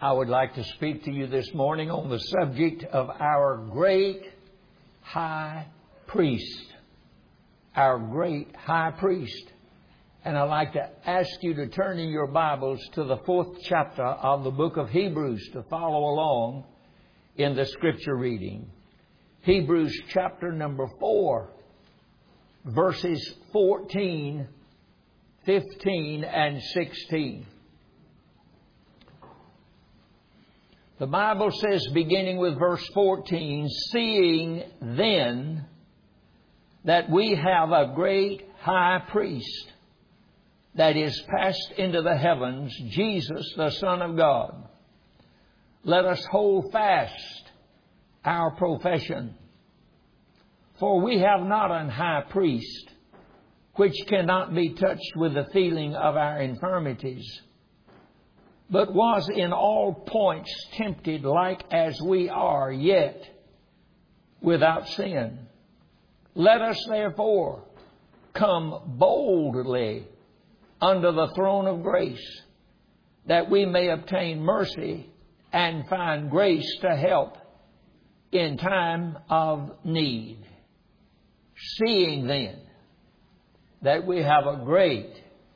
I would like to speak to you this morning on the subject of our great high priest. Our great high priest. And I'd like to ask you to turn in your Bibles to the 4th chapter of the book of Hebrews to follow along in the scripture reading. Hebrews chapter number 4, verses 14, 15, and 16. The Bible says, beginning with verse 14, "Seeing then that we have a great high priest that is passed into the heavens, Jesus, the Son of God, let us hold fast our profession. For we have not an high priest which cannot be touched with the feeling of our infirmities, but was in all points tempted like as we are, yet without sin. Let us therefore come boldly under the throne of grace, that we may obtain mercy and find grace to help in time of need. Seeing then that we have a great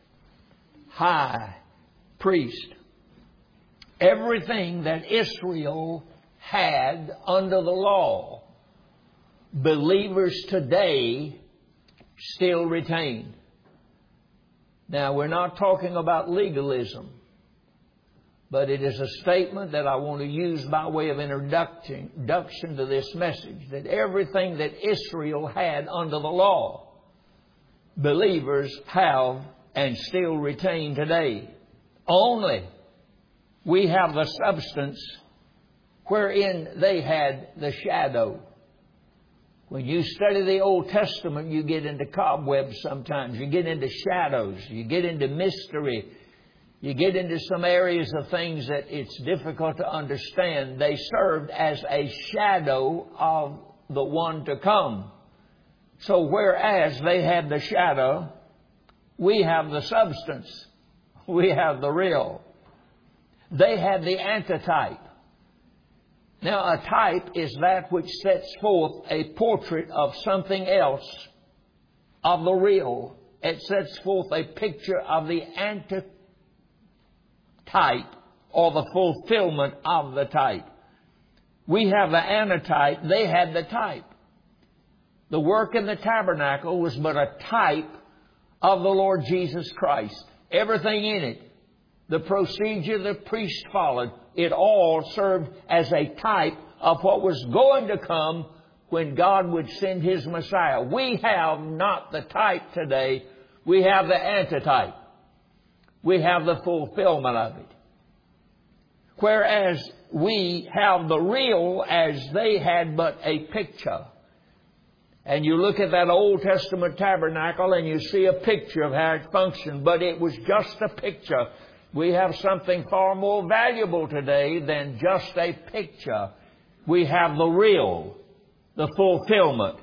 high priest." Everything that Israel had under the law, believers today still retain. Now, we're not talking about legalism, but it is a statement that I want to use by way of introduction to this message, that everything that Israel had under the law, believers have and still retain today. Only we have the substance wherein they had the shadow. When you study the Old Testament, you get into cobwebs sometimes. You get into shadows. You get into mystery. You get into some areas of things that it's difficult to understand. They served as a shadow of the one to come. So whereas they had the shadow, we have the substance. We have the real. They had the antitype. Now, a type is that which sets forth a portrait of something else, of the real. It sets forth a picture of the antitype or the fulfillment of the type. We have the antitype. They had the type. The work in the tabernacle was but a type of the Lord Jesus Christ. Everything in it, the procedure the priest followed, it all served as a type of what was going to come when God would send His Messiah. We have not the type today. We have the antitype. We have the fulfillment of it. Whereas we have the real as they had but a picture. And you look at that Old Testament tabernacle and you see a picture of how it functioned, but it was just a picture. We have something far more valuable today than just a picture. We have the real, the fulfillment.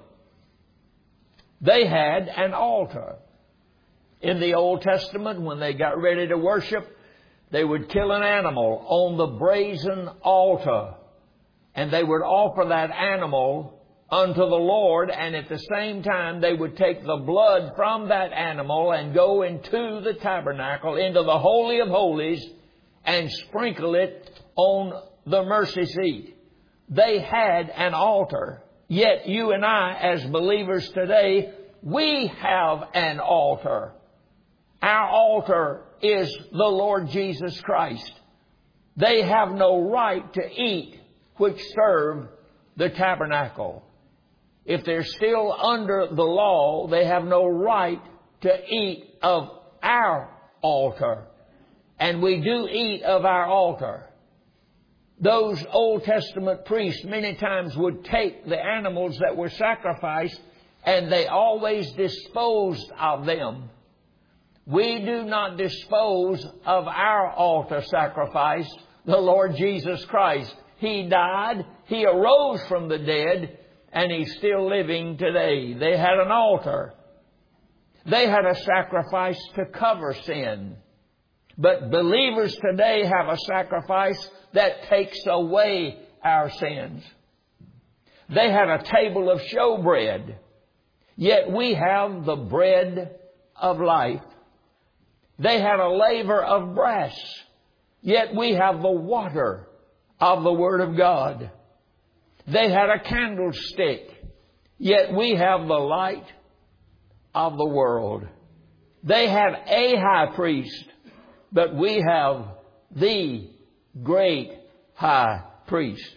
They had an altar. In the Old Testament, when they got ready to worship, they would kill an animal on the brazen altar. And they would offer that animal unto the Lord, and at the same time they would take the blood from that animal and go into the tabernacle, into the Holy of Holies, and sprinkle it on the mercy seat. They had an altar. Yet you and I, as believers today, we have an altar. Our altar is the Lord Jesus Christ. They have no right to eat which serve the tabernacle. If they're still under the law, they have no right to eat of our altar. And we do eat of our altar. Those Old Testament priests many times would take the animals that were sacrificed and they always disposed of them. We do not dispose of our altar sacrifice, the Lord Jesus Christ. He died, He arose from the dead, and He's still living today. They had an altar. They had a sacrifice to cover sin. But believers today have a sacrifice that takes away our sins. They had a table of showbread, yet we have the bread of life. They had a laver of brass, yet we have the water of the Word of God. They had a candlestick, yet we have the light of the world. They had a high priest, but we have the great high priest.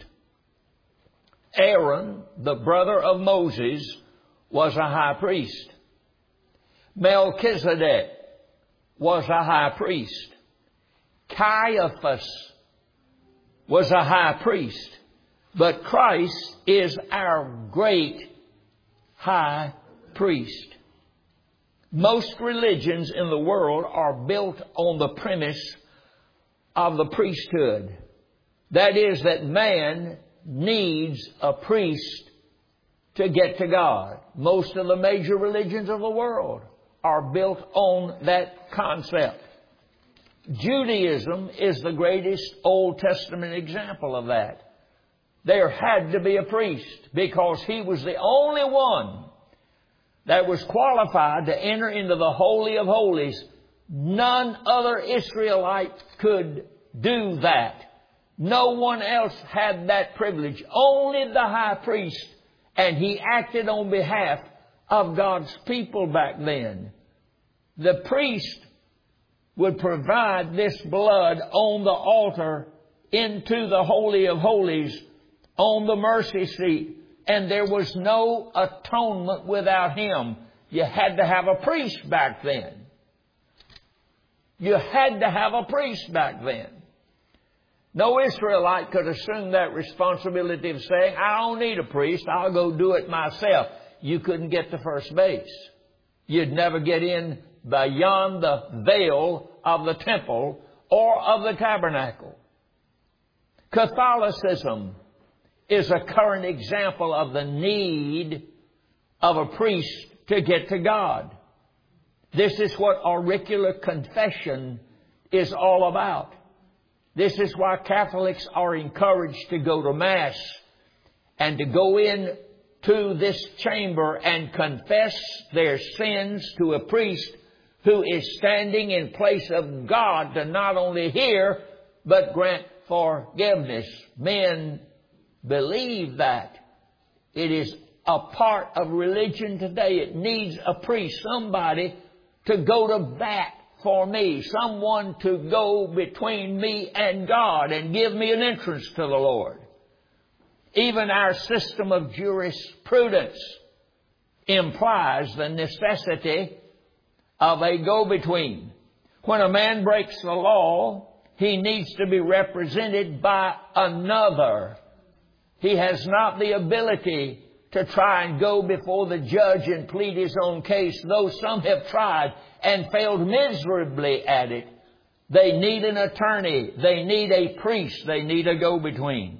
Aaron, the brother of Moses, was a high priest. Melchizedek was a high priest. Caiaphas was a high priest. But Christ is our great high priest. Most religions in the world are built on the premise of the priesthood. That is, that man needs a priest to get to God. Most of the major religions of the world are built on that concept. Judaism is the greatest Old Testament example of that. There had to be a priest because he was the only one that was qualified to enter into the Holy of Holies. None other Israelite could do that. No one else had that privilege. Only the high priest. And he acted on behalf of God's people back then. The priest would provide this blood on the altar into the Holy of Holies on the mercy seat. And there was no atonement without him. You had to have a priest back then. You had to have a priest back then. No Israelite could assume that responsibility of saying, I don't need a priest, I'll go do it myself. You couldn't get to first base. You'd never get in beyond the veil of the temple or of the tabernacle. Catholicism is a current example of the need of a priest to get to God. This is what auricular confession is all about. This is why Catholics are encouraged to go to Mass and to go in to this chamber and confess their sins to a priest who is standing in place of God to not only hear, but grant forgiveness. Men believe that. It is a part of religion today. It needs a priest, somebody to go to bat for me, someone to go between me and God and give me an entrance to the Lord. Even our system of jurisprudence implies the necessity of a go-between. When a man breaks the law, he needs to be represented by another. He has not the ability to try and go before the judge and plead his own case, though some have tried and failed miserably at it. They need an attorney. They need a priest. They need a go-between.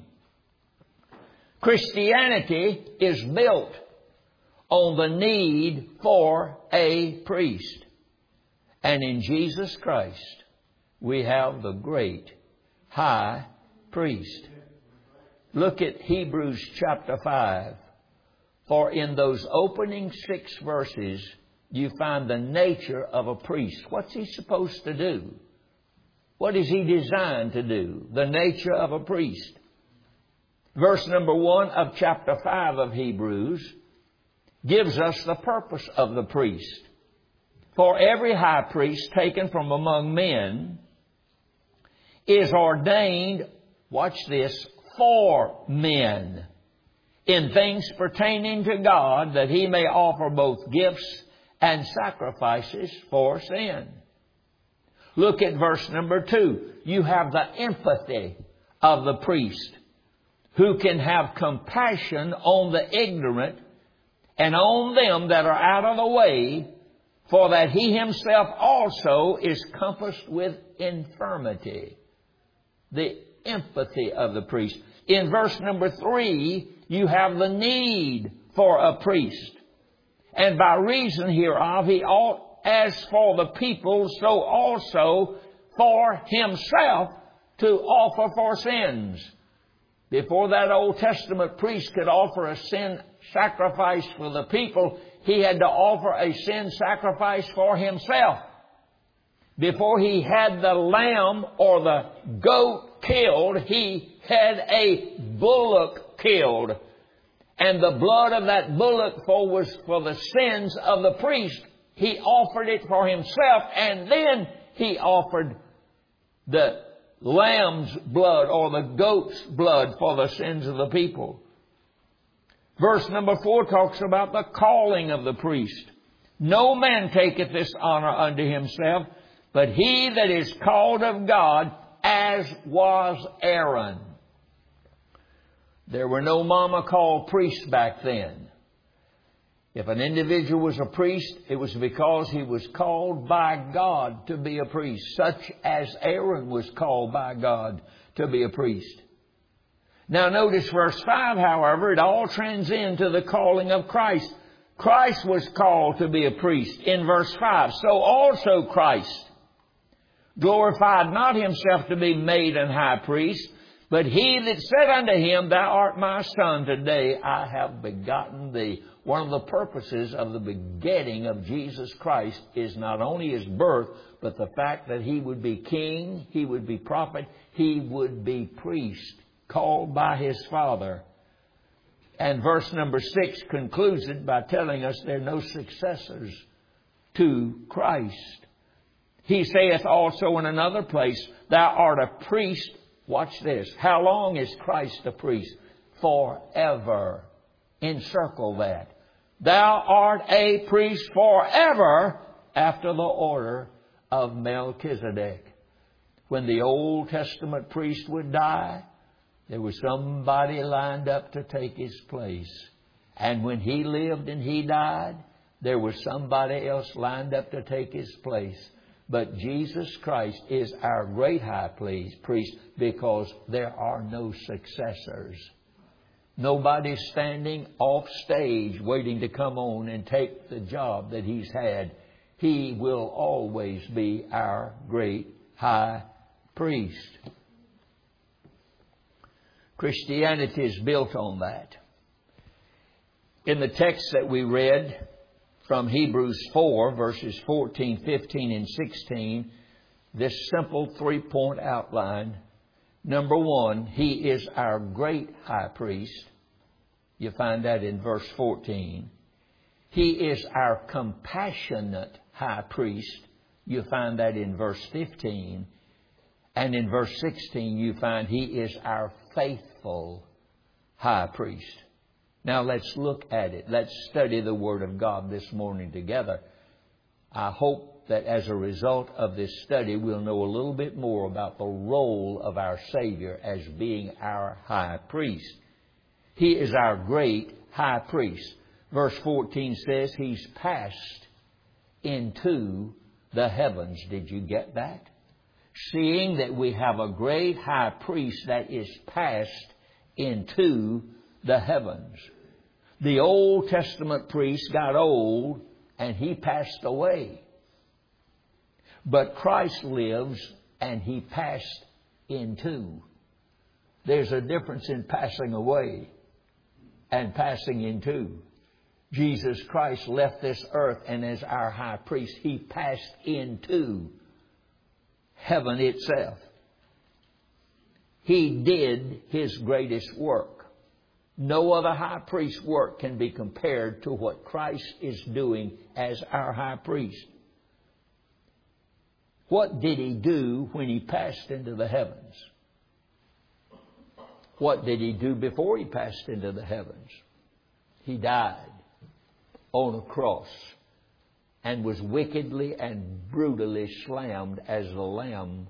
Christianity is built on the need for a priest. And in Jesus Christ, we have the great high priest. Look at Hebrews chapter 5. For in those opening 6 verses, you find the nature of a priest. What's he supposed to do? What is he designed to do? The nature of a priest. Verse number 1 of chapter 5 of Hebrews gives us the purpose of the priest. For every high priest taken from among men is ordained, watch this, for men, in things pertaining to God, that he may offer both gifts and sacrifices for sin. Look at verse number 2. You have the empathy of the priest, who can have compassion on the ignorant and on them that are out of the way, for that he himself also is compassed with infirmity. The empathy of the priest. In verse number 3, you have the need for a priest. And by reason hereof, he ought, as for the people, so also for Himself to offer for sins. Before that Old Testament priest could offer a sin sacrifice for the people, he had to offer a sin sacrifice for himself. Before he had the lamb or the goat killed, he had a bullock killed. And the blood of that bullock was for the sins of the priest. He offered it for himself, and then he offered the lamb's blood or the goat's blood for the sins of the people. Verse number 4 talks about the calling of the priest. No man taketh this honor unto himself, but he that is called of God, as was Aaron. There were no mama called priests back then. If an individual was a priest, it was because he was called by God to be a priest, such as Aaron was called by God to be a priest. Now notice verse 5, however, it all transcends to the calling of Christ. Christ was called to be a priest in verse 5. So also Christ glorified not himself to be made an high priest, but he that said unto him, Thou art my son, today I have begotten thee. One of the purposes of the begetting of Jesus Christ is not only His birth, but the fact that He would be king, He would be prophet, He would be priest, called by His Father. And verse number 6 concludes it by telling us there are no successors to Christ. He saith also in another place, Thou art a priest. Watch this. How long is Christ a priest? Forever. Encircle that. Thou art a priest forever after the order of Melchizedek. When the Old Testament priest would die, there was somebody lined up to take his place. And when he lived and he died, there was somebody else lined up to take his place. But Jesus Christ is our great high priest because there are no successors. Nobody's standing off stage waiting to come on and take the job that He's had. He will always be our great high priest. Christianity is built on that. In the text that we read from Hebrews 4, verses 14, 15, and 16, this simple 3-point outline. Number 1, He is our great high priest. You find that in verse 14. He is our compassionate high priest. You find that in verse 15. And in verse 16, you find He is our faithful high priest. Now let's look at it. Let's study the Word of God this morning together. I hope that as a result of this study, we'll know a little bit more about the role of our Savior as being our high priest. He is our great high priest. Verse 14 says He's passed into the heavens. Did you get that? Seeing that we have a great high priest that is passed into the heavens. The Old Testament priest got old and he passed away. But Christ lives and He passed into. There's a difference in passing away and passing into. Jesus Christ left this earth, and as our high priest, He passed into heaven itself. He did His greatest work. No other high priest's work can be compared to what Christ is doing as our high priest. What did He do when He passed into the heavens? What did He do before He passed into the heavens? He died on a cross and was wickedly and brutally slammed as the Lamb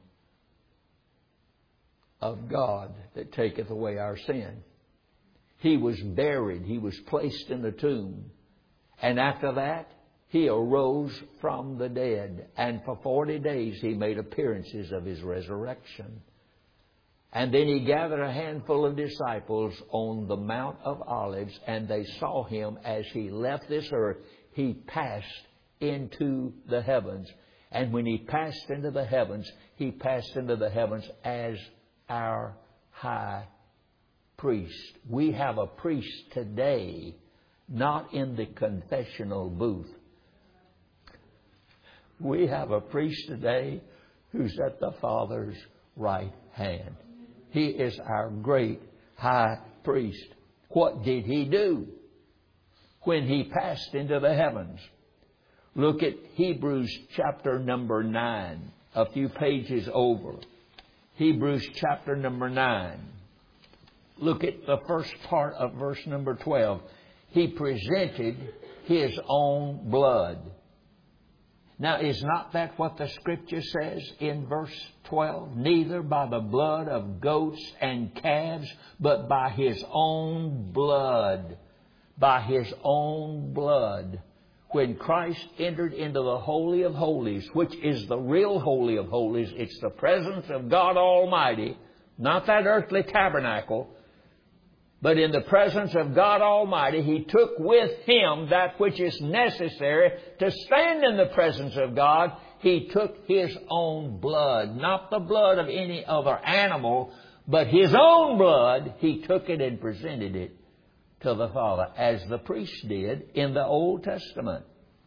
of God that taketh away our sin. He was buried. He was placed in a tomb. And after that, He arose from the dead. And for 40 days He made appearances of His resurrection. And then He gathered a handful of disciples on the Mount of Olives, and they saw Him as He left this earth. He passed into the heavens. And when He passed into the heavens, He passed into the heavens as our high priest. We have a priest today, not in the confessional booth. We have a priest today who's at the Father's right hand. He is our great high priest. What did He do when He passed into the heavens? Look at Hebrews chapter number 9, a few pages over. Hebrews chapter number 9. Look at the first part of verse number 12. He presented His own blood. Now, is not that what the Scripture says in verse 12? Neither by the blood of goats and calves, but by His own blood. By His own blood. When Christ entered into the Holy of Holies, which is the real Holy of Holies, it's the presence of God Almighty, not that earthly tabernacle, but in the presence of God Almighty, He took with Him that which is necessary to stand in the presence of God. He took His own blood, not the blood of any other animal, but His own blood. He took it and presented it to the Father, as the priests did in the Old Testament.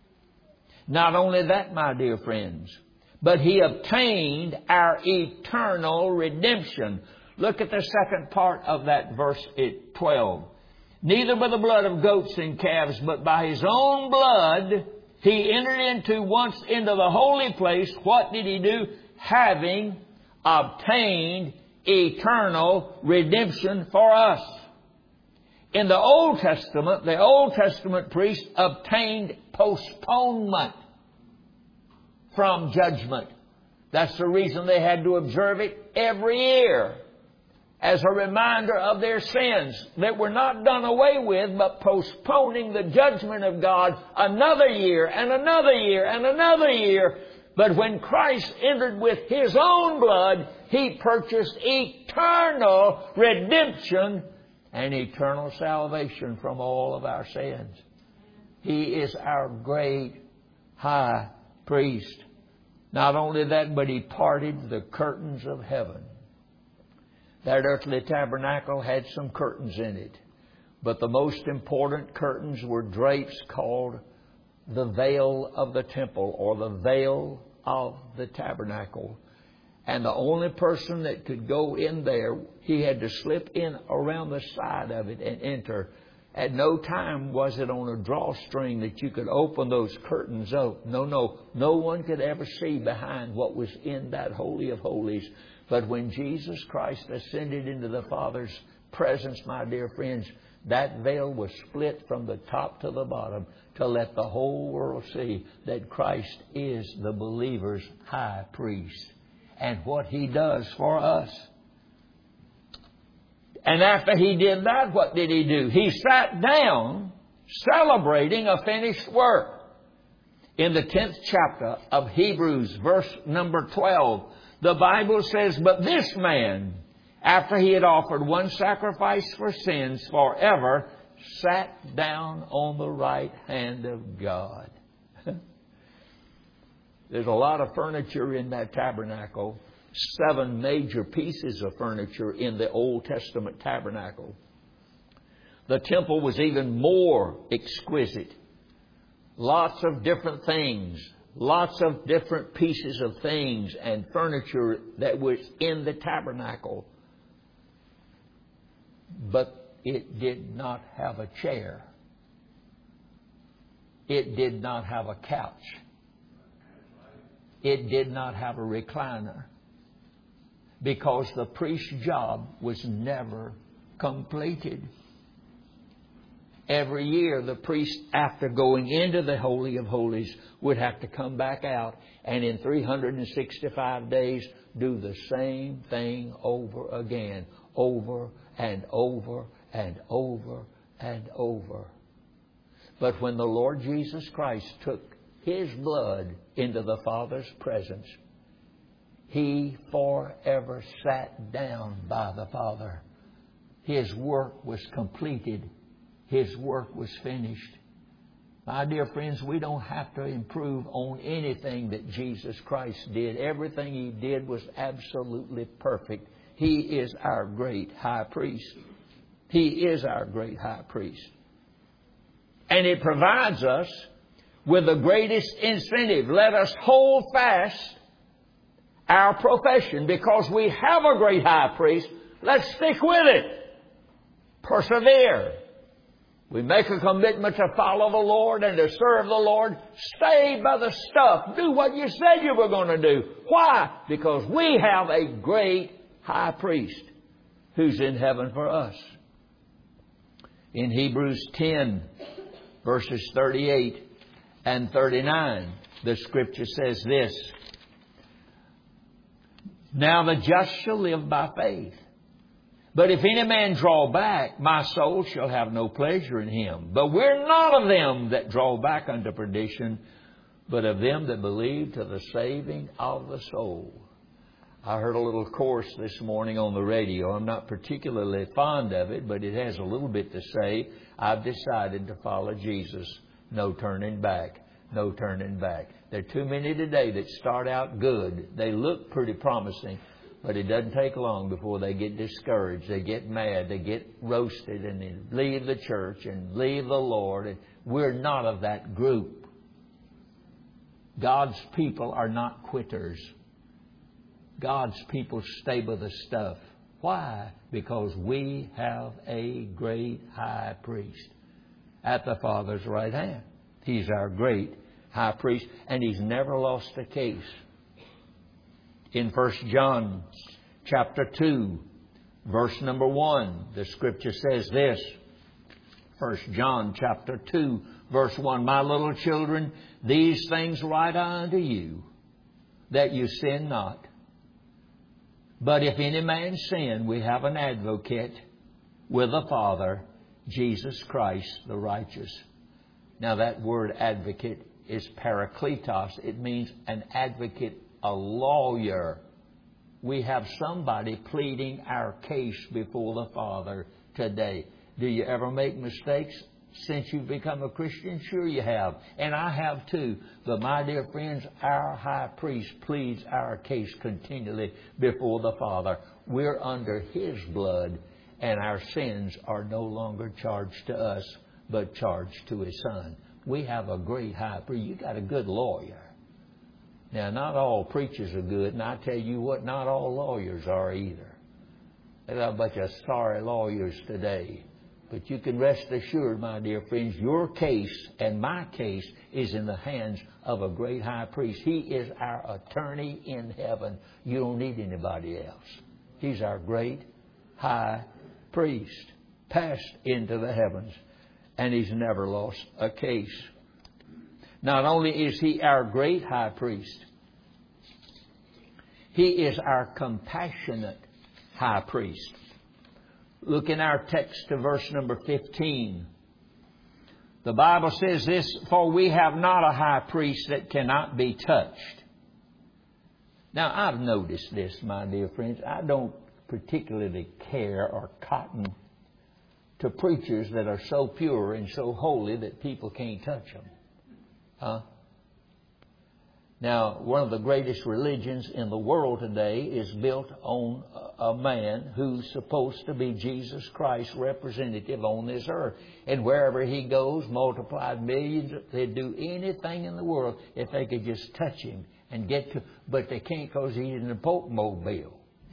Not only that, my dear friends, but He obtained our eternal redemption. Look at the second part of that verse 12. Neither by the blood of goats and calves, but by His own blood, He entered into once into the holy place. What did He do? Having obtained eternal redemption for us. In the Old Testament priest obtained postponement from judgment. That's the reason they had to observe it every year, as a reminder of their sins that were not done away with, but postponing the judgment of God another year and another year and another year. But when Christ entered with His own blood, He purchased eternal redemption and eternal salvation from all of our sins. He is our great high priest. Not only that, but He parted the curtains of heaven. That earthly tabernacle had some curtains in it. But the most important curtains were drapes called the veil of the temple, or the veil of the tabernacle. And the only person that could go in there, he had to slip in around the side of it and enter. At no time was it on a drawstring that you could open those curtains up. No one could ever see behind what was in that Holy of Holies. But when Jesus Christ ascended into the Father's presence, my dear friends, that veil was split from the top to the bottom to let the whole world see that Christ is the believer's high priest and what He does for us. And after He did that, what did He do? He sat down celebrating a finished work. In the 10th chapter of Hebrews, verse number 12, the Bible says, "But this man, after he had offered one sacrifice for sins forever, sat down on the right hand of God." There's a lot of furniture in that tabernacle. 7 major pieces of furniture in the Old Testament tabernacle. The temple was even more exquisite. Lots of different things. Lots of different pieces of things and furniture that was in the tabernacle. But it did not have a chair. It did not have a couch. It did not have a recliner. Because the priest's job was never completed. Every year the priest, after going into the Holy of Holies, would have to come back out and in 365 days do the same thing over again. Over and over and over and over. But when the Lord Jesus Christ took His blood into the Father's presence, He forever sat down by the Father. His work was completed. His work was finished. My dear friends, we don't have to improve on anything that Jesus Christ did. Everything He did was absolutely perfect. He is our great high priest. He is our great high priest. And it provides us with the greatest incentive. Let us hold fast our profession because we have a great high priest. Let's stick with it. Persevere. We make a commitment to follow the Lord and to serve the Lord. Stay by the stuff. Do what you said you were going to do. Why? Because we have a great high priest who's in heaven for us. In Hebrews 10, verses 38 and 39, the Scripture says this: Now the just shall live by faith. But if any man draw back, my soul shall have no pleasure in him. But we're not of them that draw back unto perdition, but of them that believe to the saving of the soul. I heard a little course this morning on the radio. I'm not particularly fond of it, but it has a little bit to say. I've decided to follow Jesus. No turning back. No turning back. There are too many today that start out good. They look pretty promising. But it doesn't take long before they get discouraged. They get mad. They get roasted and they leave the church and leave the Lord. And we're not of that group. God's people are not quitters. God's people stay by the stuff. Why? Because we have a great high priest at the Father's right hand. He's our great high priest, and He's never lost a case. In 1 John chapter 2, verse number 1, the Scripture says this. 1 John chapter 2, verse 1, My little children, these things write I unto you, that you sin not. But if any man sin, we have an advocate with the Father, Jesus Christ the righteous. Now that word advocate is parakletos. It means an advocate, a lawyer. We have somebody pleading our case before the Father today. Do you ever make mistakes since you've become a Christian? Sure you have. And I have too. But my dear friends, our high priest pleads our case continually before the Father. We're under His blood, and our sins are no longer charged to us, but charged to His Son. We have a great high priest. You got a good lawyer. Now, not all preachers are good, and I tell you what, not all lawyers are either. They got a bunch of sorry lawyers today. But you can rest assured, my dear friends, your case and my case is in the hands of a great high priest. He is our attorney in heaven. You don't need anybody else. He's our great high priest, passed into the heavens, and He's never lost a case. Not only is He our great high priest, He is our compassionate high priest. Look in our text to verse number 15. The Bible says this, For we have not a high priest that cannot be touched. Now, I've noticed this, my dear friends. I don't particularly care or cotton to preachers that are so pure and so holy that people can't touch them. Now, one of the greatest religions in the world today is built on a man who's supposed to be Jesus Christ's representative on this earth. And wherever He goes, multiplied millions, they'd do anything in the world if they could just touch Him and get to. But they can't because He's in the Pope mobile.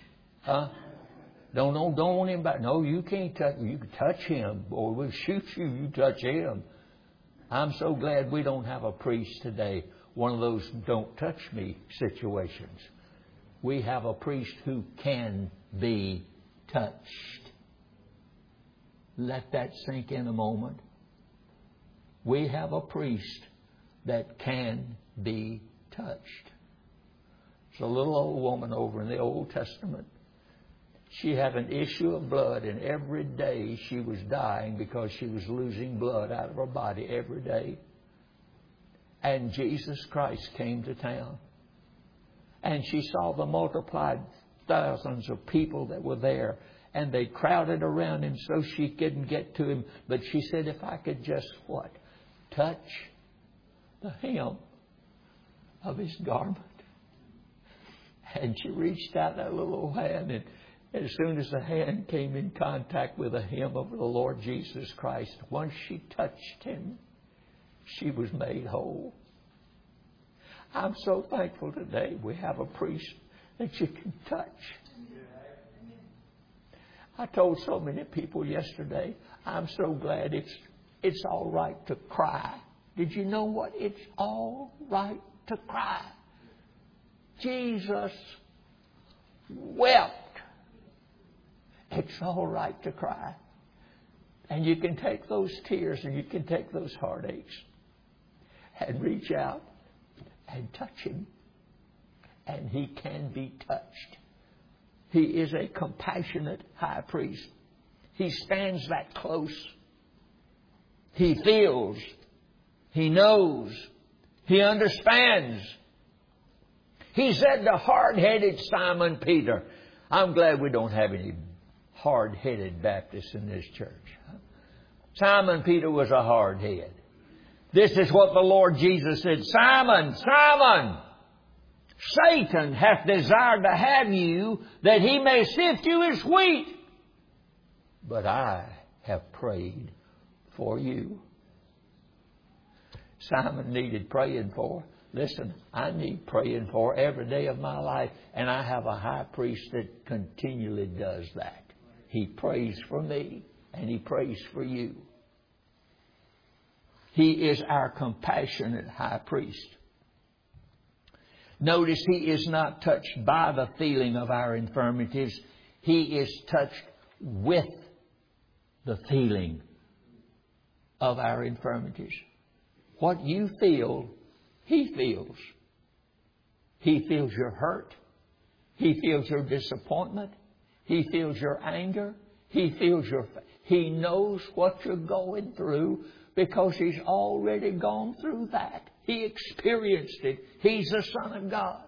Don't want Him back. No, you can't touch Him. You can touch Him, boy, we'll shoot you. You touch Him. I'm so glad we don't have a priest today, one of those don't touch me situations. We have a priest who can be touched. Let that sink in a moment. We have a priest that can be touched. It's a little old woman over in the Old Testament. She had an issue of blood, and every day she was dying because she was losing blood out of her body every day. And Jesus Christ came to town. And she saw the multiplied thousands of people that were there. And they crowded around Him so she couldn't get to Him. But she said, if I could just what? touch the hem of His garment. And she reached out that little hand, and as soon as the hand came in contact with the hem of the Lord Jesus Christ, once she touched Him, she was made whole. I'm so thankful today we have a priest that you can touch. I told so many people yesterday, I'm so glad it's all right to cry. Did you know what? It's all right to cry. Jesus wept. It's all right to cry. And you can take those tears and you can take those heartaches and reach out and touch Him. And He can be touched. He is a compassionate high priest. He stands that close. He feels. He knows. He understands. He said to hard-headed Simon Peter, I'm glad we don't have any hard-headed Baptists in this church. Simon Peter was a hard head. This is what the Lord Jesus said, Simon, Simon, Satan hath desired to have you, that he may sift you as wheat. But I have prayed for you. Simon needed praying for. Listen, I need praying for every day of my life. And I have a high priest that continually does that. He prays for me and He prays for you. He is our compassionate high priest. Notice He is not touched by the feeling of our infirmities. He is touched with the feeling of our infirmities. What you feel, He feels. He feels your hurt. He feels your disappointment. He feels your anger. He knows what you're going through because He's already gone through that. He experienced it. He's the Son of God.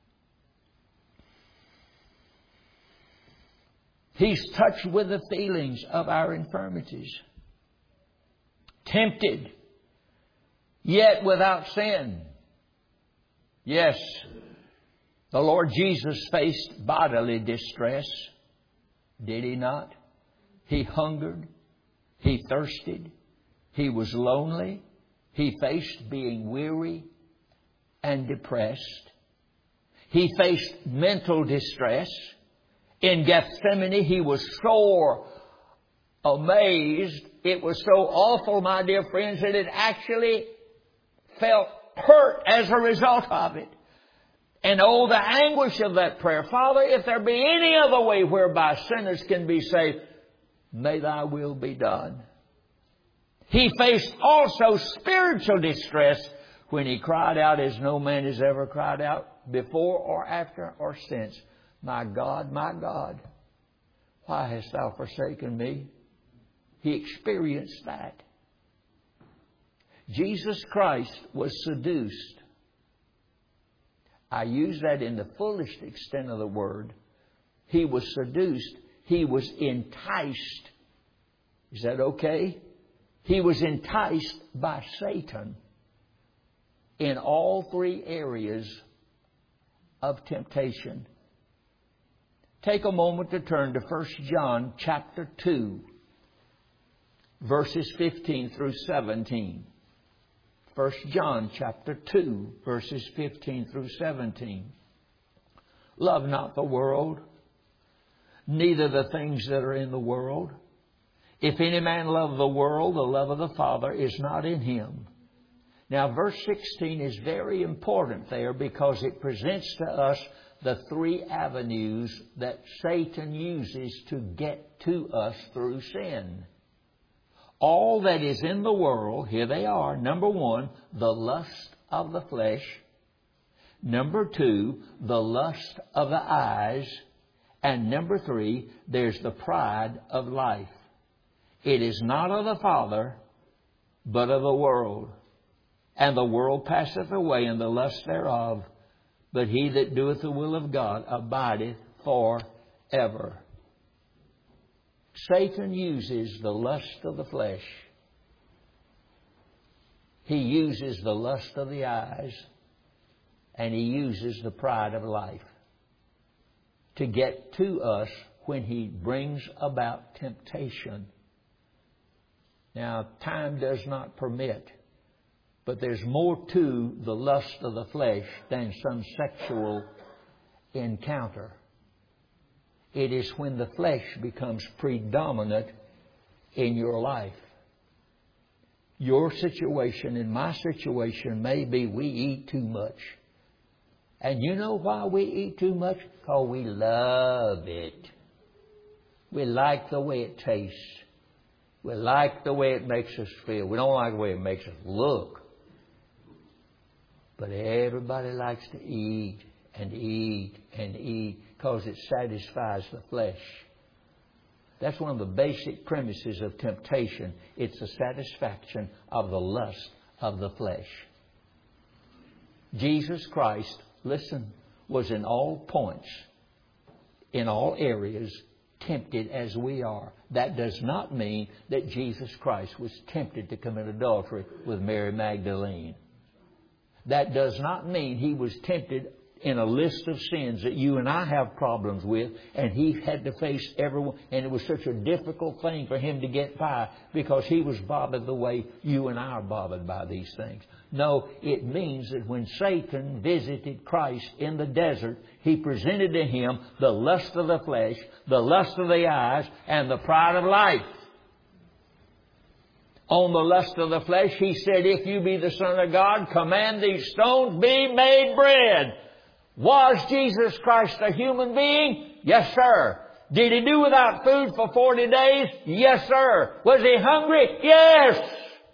He's touched with the feelings of our infirmities. Tempted, yet without sin. Yes, the Lord Jesus faced bodily distress. Did He not? He hungered. He thirsted. He was lonely. He faced being weary and depressed. He faced mental distress. In Gethsemane, He was sore amazed. It was so awful, my dear friends, that it actually felt hurt as a result of it. And oh, the anguish of that prayer. Father, if there be any other way whereby sinners can be saved, may Thy will be done. He faced also spiritual distress when He cried out as no man has ever cried out before or after or since. My God, why hast Thou forsaken me? He experienced that. Jesus Christ was seduced. I use that in the fullest extent of the word. He was seduced. He was enticed. Is that okay? He was enticed by Satan in all three areas of temptation. Take a moment to turn to 1 John chapter 2, verses 15 through 17. 1 John chapter 2, verses 15 through 17. Love not the world, neither the things that are in the world. If any man love the world, the love of the Father is not in him. Now, verse 16 is very important there because it presents to us the three avenues that Satan uses to get to us through sin. All that is in the world, here they are. Number one, the lust of the flesh. Number two, the lust of the eyes. And number three, there's the pride of life. It is not of the Father, but of the world. And the world passeth away, and the lust thereof. But he that doeth the will of God abideth forever. Satan uses the lust of the flesh. He uses the lust of the eyes, and he uses the pride of life to get to us when he brings about temptation. Now, time does not permit, but there's more to the lust of the flesh than some sexual encounter. It is when the flesh becomes predominant in your life. Your situation and my situation may be we eat too much. And you know why we eat too much? Because we love it. We like the way it tastes. We like the way it makes us feel. We don't like the way it makes us look. But everybody likes to eat and eat and eat because it satisfies the flesh. That's one of the basic premises of temptation. It's the satisfaction of the lust of the flesh. Jesus Christ, listen, was in all points, in all areas, tempted as we are. That does not mean that Jesus Christ was tempted to commit adultery with Mary Magdalene. That does not mean he was tempted in a list of sins that you and I have problems with, and he had to face everyone, and it was such a difficult thing for him to get by because he was bothered the way you and I are bothered by these things. No, it means that when Satan visited Christ in the desert, he presented to him the lust of the flesh, the lust of the eyes, and the pride of life. On the lust of the flesh, he said, if you be the Son of God, command these stones be made bread. Was Jesus Christ a human being? Yes, sir. Did he do without food for 40 days? Yes, sir. Was he hungry? Yes.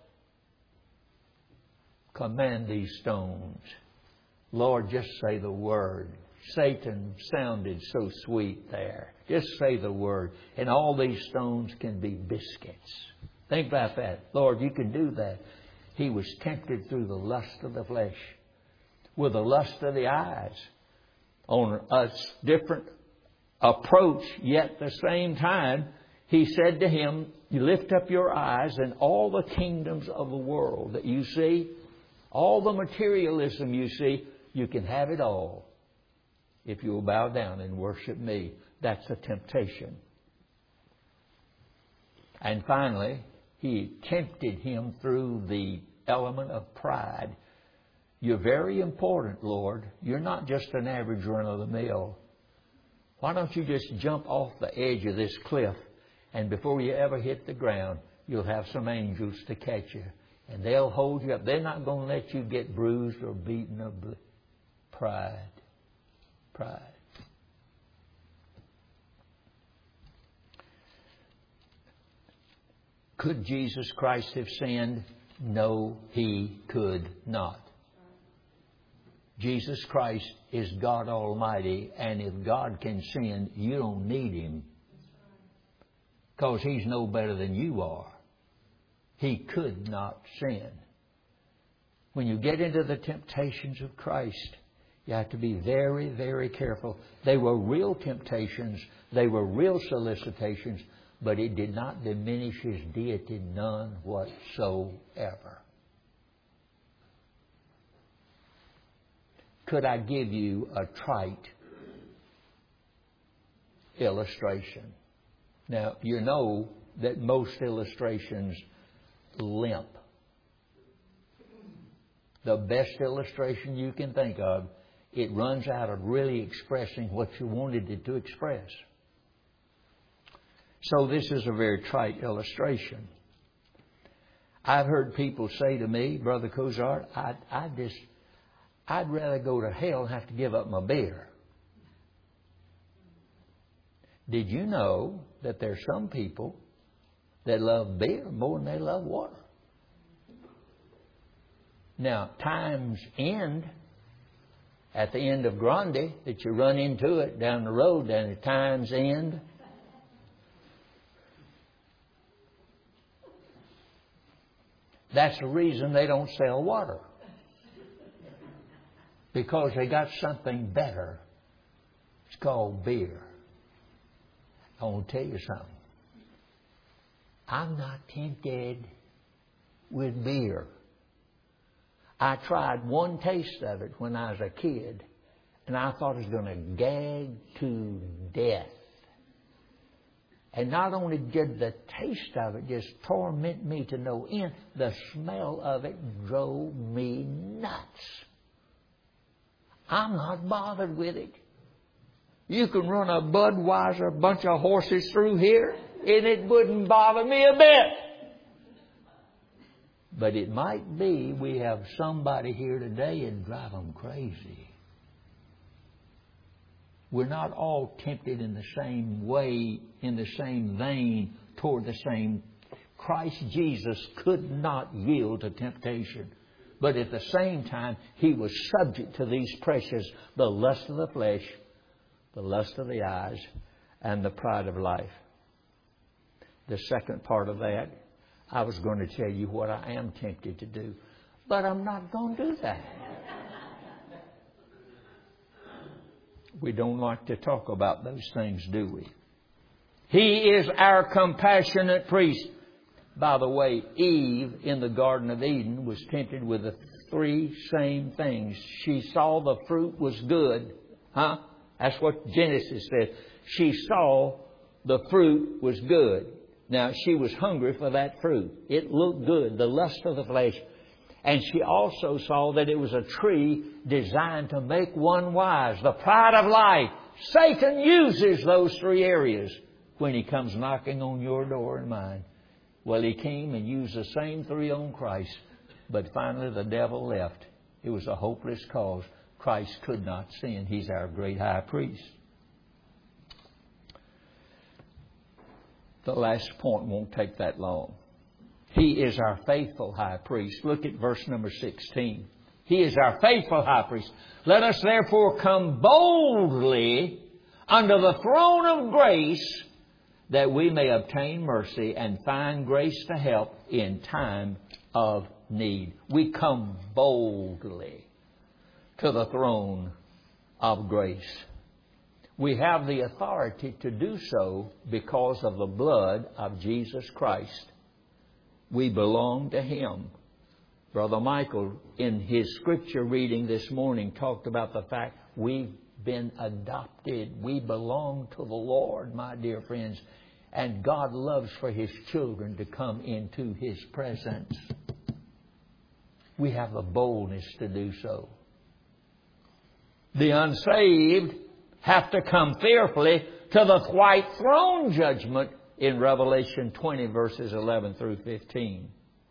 Command these stones. Lord, just say the word. Satan sounded so sweet there. Just say the word. And all these stones can be biscuits. Think about that. Lord, you can do that. He was tempted through the lust of the flesh, with the lust of the eyes, on a different approach, yet at the same time, he said to him, you lift up your eyes and all the kingdoms of the world that you see, all the materialism you see, you can have it all if you will bow down and worship me. That's a temptation. And finally, he tempted him through the element of pride. You're very important, Lord. You're not just an average run-of-the-mill. Why don't you just jump off the edge of this cliff, and before you ever hit the ground, you'll have some angels to catch you, and they'll hold you up. They're not going to let you get bruised or beaten or pride. Pride. Could Jesus Christ have sinned? No, he could not. Jesus Christ is God Almighty, and if God can sin, you don't need him, because he's no better than you are. He could not sin. When you get into the temptations of Christ, you have to be very, very careful. They were real temptations. They were real solicitations, but it did not diminish his deity, none whatsoever. Could I give you a trite illustration? Now, you know that most illustrations limp. The best illustration you can think of, it runs out of really expressing what you wanted it to express. So this is a very trite illustration. I've heard people say to me, Brother Cozart, I'd rather go to hell and have to give up my beer. Did you know that there's some people that love beer more than they love water? Now, times end at the end of Grande, that you run into it down the road, down at Times End. That's the reason they don't sell water. Because they got something better. It's called beer. I want to tell you something. I'm not tempted with beer. I tried one taste of it when I was a kid, and I thought I was going to gag to death. And not only did the taste of it just torment me to no end, the smell of it drove me nuts. I'm not bothered with it. You can run a Budweiser bunch of horses through here, and it wouldn't bother me a bit. But it might be we have somebody here today and drive them crazy. We're not all tempted in the same way, in the same vein, toward the same. Christ Jesus could not yield to temptation. But at the same time, He was subject to these pressures, the lust of the flesh, the lust of the eyes, and the pride of life. The second part of that, I was going to tell you what I am tempted to do. But I'm not going to do that. We don't like to talk about those things, do we? He is our compassionate priest. By the way, Eve in the Garden of Eden was tempted with the three same things. She saw the fruit was good. That's what Genesis says. She saw the fruit was good. Now, she was hungry for that fruit. It looked good, the lust of the flesh. And she also saw that it was a tree designed to make one wise. The pride of life. Satan uses those three areas when he comes knocking on your door and mine. Well, he came and used the same three on Christ. But finally the devil left. It was a hopeless cause. Christ could not sin. He's our great high priest. The last point won't take that long. He is our faithful high priest. Look at verse number 16. He is our faithful high priest. Let us therefore come boldly under the throne of grace, that we may obtain mercy and find grace to help in time of need. We come boldly to the throne of grace. We have the authority to do so because of the blood of Jesus Christ. We belong to Him. Brother Michael, in his scripture reading this morning, talked about the fact we've been adopted. We belong to the Lord, my dear friends. And God loves for His children to come into His presence. We have the boldness to do so. The unsaved have to come fearfully to the white throne judgment in Revelation 20, verses 11 through 15.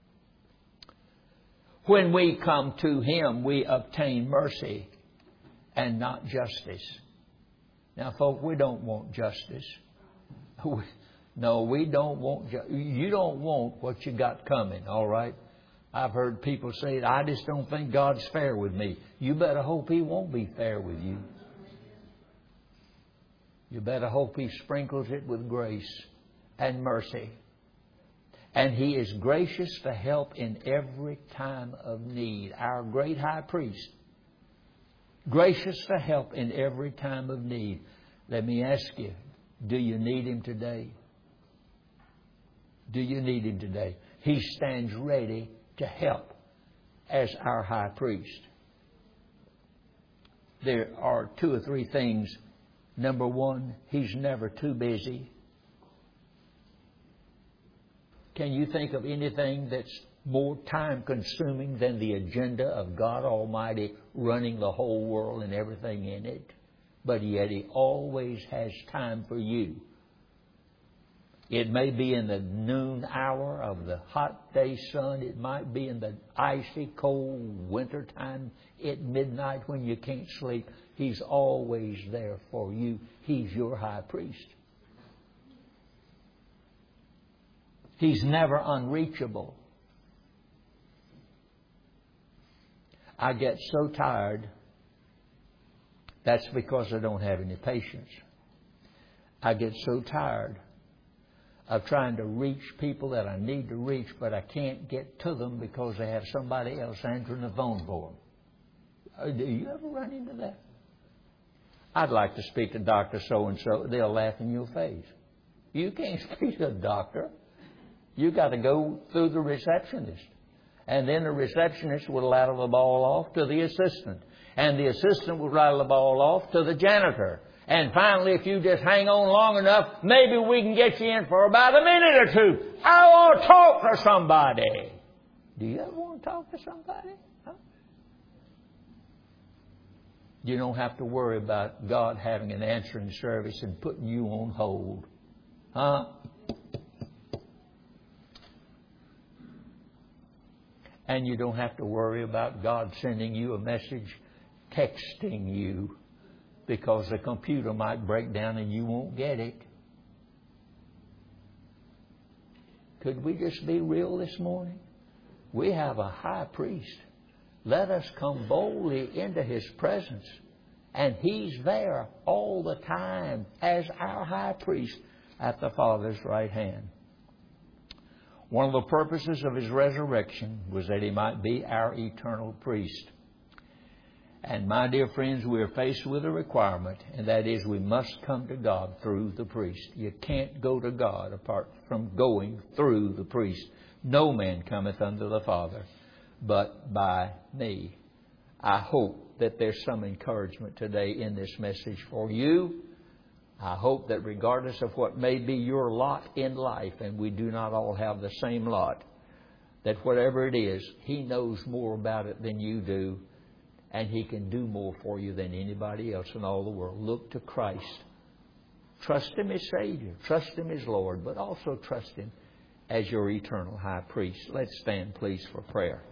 When we come to Him, we obtain mercy and not justice. Now, folks, we don't want justice. No, we don't want justice. You don't want what you got coming, all right? I've heard people say, I just don't think God's fair with me. You better hope He won't be fair with you. You better hope He sprinkles it with grace and mercy. And He is gracious to help in every time of need. Our great high priest, gracious to help in every time of need. Let me ask you, do you need Him today? Do you need Him today? He stands ready to help as our high priest. There are two or three things. Number one, He's never too busy. Can you think of anything that's more time-consuming than the agenda of God Almighty running the whole world and everything in it? But yet He always has time for you. It may be in the noon hour of the hot day sun. It might be in the icy, cold winter time at midnight when you can't sleep. He's always there for you. He's your high priest. He's never unreachable. I get so tired. That's because I don't have any patience. I get so tired of trying to reach people that I need to reach, but I can't get to them because they have somebody else answering the phone for them. Do you ever run into that? I'd like to speak to Dr. So-and-so. They'll laugh in your face. You can't speak to a doctor. You got to go through the receptionist. And then the receptionist would rattle the ball off to the assistant. And the assistant would rattle the ball off to the janitor. And finally, if you just hang on long enough, maybe we can get you in for about a minute or two. I want to talk to somebody. Do you ever want to talk to somebody? Huh? You don't have to worry about God having an answering service and putting you on hold. Huh? And you don't have to worry about God sending you a message, texting you, because the computer might break down and you won't get it. Could we just be real this morning? We have a high priest. Let us come boldly into His presence. And He's there all the time as our high priest at the Father's right hand. One of the purposes of His resurrection was that He might be our eternal priest. And my dear friends, we are faced with a requirement, and that is we must come to God through the priest. You can't go to God apart from going through the priest. No man cometh unto the Father but by me. I hope that there's some encouragement today in this message for you. I hope that regardless of what may be your lot in life, and we do not all have the same lot, that whatever it is, He knows more about it than you do, and He can do more for you than anybody else in all the world. Look to Christ. Trust Him as Savior. Trust Him as Lord, but also trust Him as your eternal high priest. Let's stand, please, for prayer.